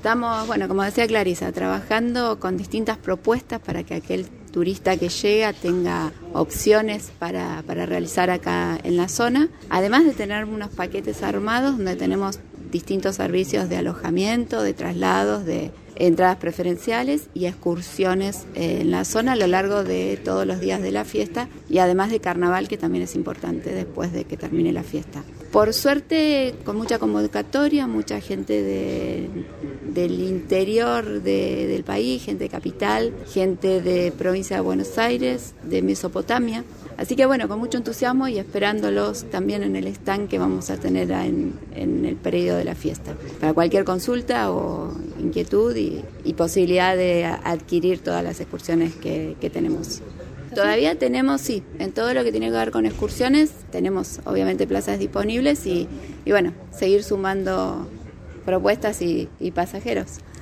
Estamos, bueno, como decía Clarisa, trabajando con distintas propuestas para que aquel turista que llega tenga opciones para realizar acá en la zona, además de tener unos paquetes armados donde tenemos distintos servicios de alojamiento, de traslados, de entradas preferenciales y excursiones en la zona a lo largo de todos los días de la fiesta y además de carnaval, que también es importante después de que termine la fiesta. Por suerte, con mucha convocatoria, mucha gente del interior del país, gente de capital, gente de provincia de Buenos Aires, de Mesopotamia. Así que bueno, con mucho entusiasmo y esperándolos también en el stand que vamos a tener en el periodo de la fiesta. Para cualquier consulta o inquietud y posibilidad de adquirir todas las excursiones que tenemos. Todavía tenemos, sí, en todo lo que tiene que ver con excursiones, tenemos obviamente plazas disponibles y bueno, seguir sumando propuestas y pasajeros.